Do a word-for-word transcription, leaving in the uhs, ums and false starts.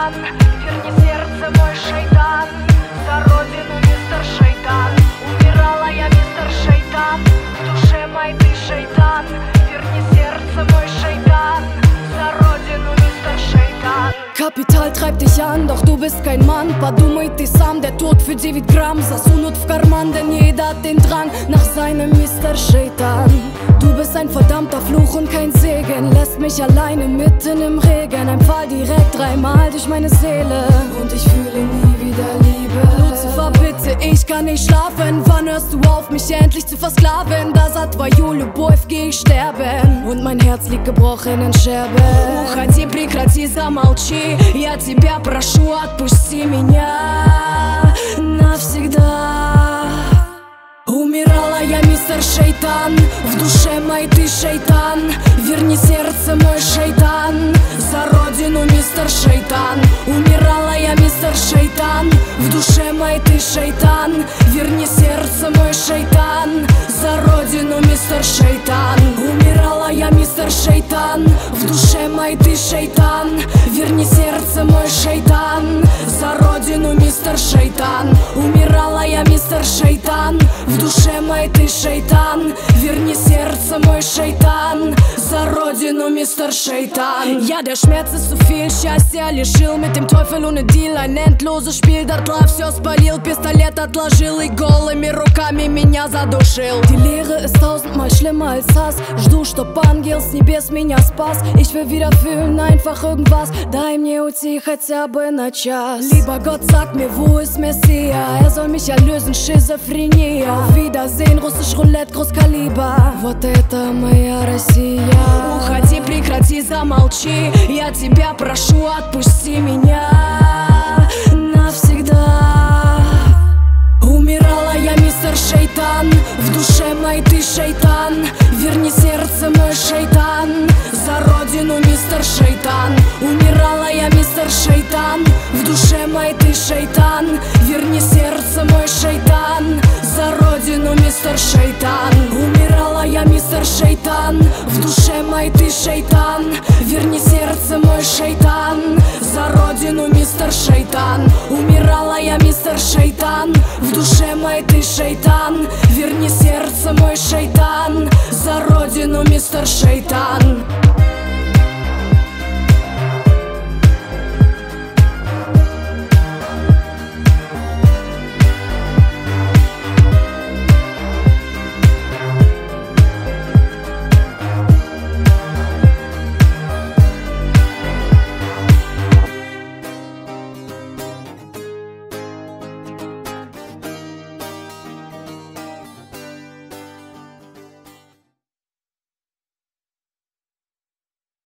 шайтан, верни сердце, мой шайтан, за родину, мистер Шайтан. Умирала я, мистер Шайтан, в душе моей ты шайтан, верни сердце, мой шайтан, за родину, мистер Шайтан. Kapital treibt dich an, doch du bist kein Mann. Подумай ты сам, der Tod für девять Gramm засунут в карман, denn jeder hat den Drang nach seinem Mister Shaitan. Du bist ein verdammter Fluch und kein Segen, lässt mich alleine mitten im Regen. Ein Pfahl direkt dreimal durch meine Seele und ich fühle nie wieder Liebe. Lucifer, bitte, ich kann nicht schlafen. Wann hörst du auf, mich endlich zu versklaven? Da за твою любовь geh ich sterben und mein Herz liegt gebrochen in Scherben. Уходи, прекрати, замолчи, я тебя прошу, отпусти меня навсегда. Умирала я, мистер Шайтан, в душе моей ты шайтан, верни сердце, мой шайтан, за родину, мистер Шайтан. Умирала я, мистер Шайтан, в душе моей ты шайтан, верни сердце, мой шайтан, за родину, мистер Шайтан. Умирала я, мистер Шайтан, в душе моей ты шайтан, верни сердце, мой шайтан, за родину, мистер Шайтан. Умирала я, мистер Шайтан, в душе моей ты шайтан, верни сердце, мой шайтан, за родину, мистер Шайтан. Ja, der Schmerz ist zu viel, счастья лишил, mit dem Teufel ohne Deal, ein endloses Spiel. Дотла все спалил, пистолет отложил и голыми руками меня задушил. Die Leere ist tausendmal schlimmer als Hass, жду, чтоб ангел с небес меня спас. Ich will wieder fühlen, einfach irgendwas, дай мне уйти хотя бы на час. Lieber Gott, sag mir, wo ist Messia? Er soll mich erlösen, Schizophrenie. Auf Wiedersehen, russisch Roulette, Großkaliber. Вот это моя Россия. Уходи, прекрати, замолчи, я тебя прошу, отпусти меня навсегда. Умирала я, мистер Шайтан, в душе моей ты шайтан, верни сердце, мой шайтан, за родину, мистер Шайтан. Умирала я, мистер Шайтан, в душе моей ты шайтан, верни сердце, мой шайтан, за родину, мистер Шайтан. Умирала я, мистер Шайтан, в душе моей ты шайтан, верни сердце, мой шайтан, за родину, мистер Шайтан. Умирала я, мистер Шайтан, в душе моей ты шайтан, верни сердце, мой шайтан, за родину, мистер Шайтан.